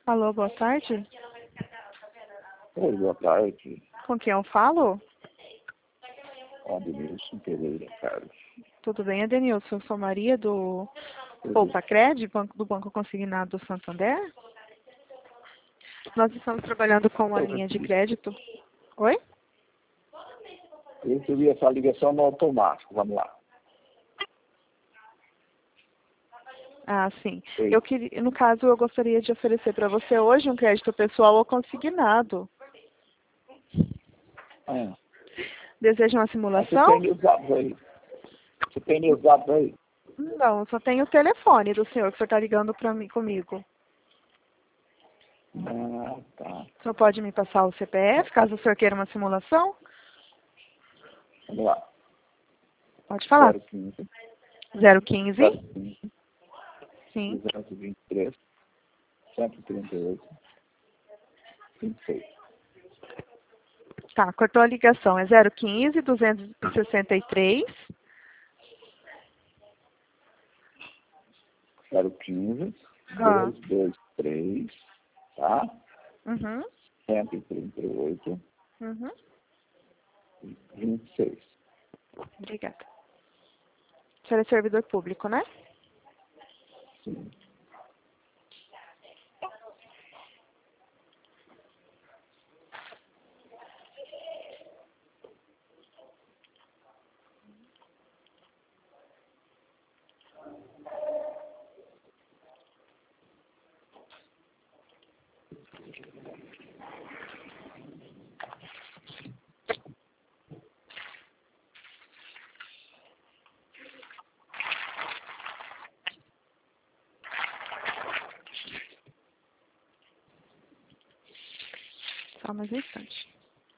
Alô, boa tarde. Oi, boa tarde. Com quem eu falo? Adenilson Pereira, Carlos. Tudo bem, Adenilson? Eu sou Maria do Poupa Cred, do Banco Consignado do Santander. Nós estamos trabalhando com uma linha de crédito. Oi? Eu queria essa ligação no automático, vamos lá. Ah, sim. Oi. No caso, eu gostaria de oferecer para você hoje um crédito pessoal ou consignado. Deseja uma simulação? Você tem meus dados aí? Você tem meus dados aí? Não, só tem o telefone do senhor que o senhor está ligando para mim comigo. Ah, tá. O senhor pode me passar o CPF, caso o senhor queira uma simulação? Vamos lá. Pode falar. 015 015? 015 Sim. 223 138 26. Tá, cortou a ligação. É 015 263 015 Ah. 223, tá? Uhum. 138 Uhum. 26. Obrigada. O senhor é servidor público, né? Sim. Só mais um instante.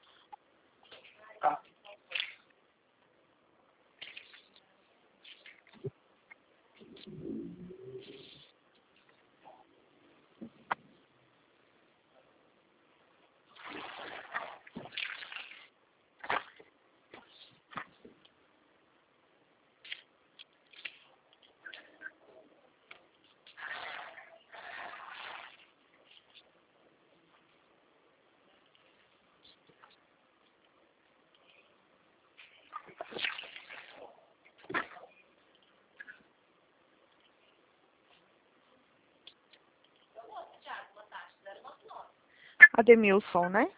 Ademilson, né?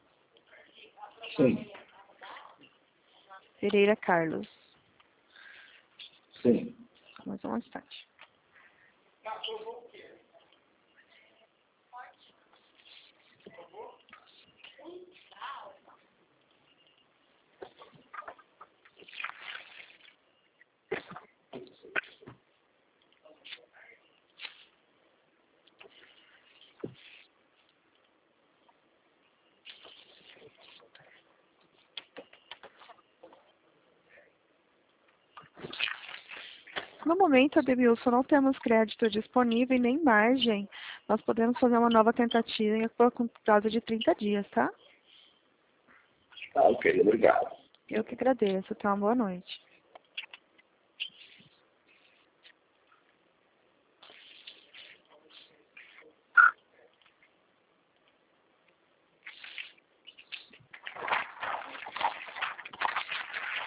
Sim. Pereira Carlos. Sim. Mais um instante. No momento, Ademilson, não temos crédito disponível e nem margem. Nós podemos fazer uma nova tentativa por prazo de 30 dias, tá? Tá, ok, obrigado. Eu que agradeço. Tá? Uma boa noite.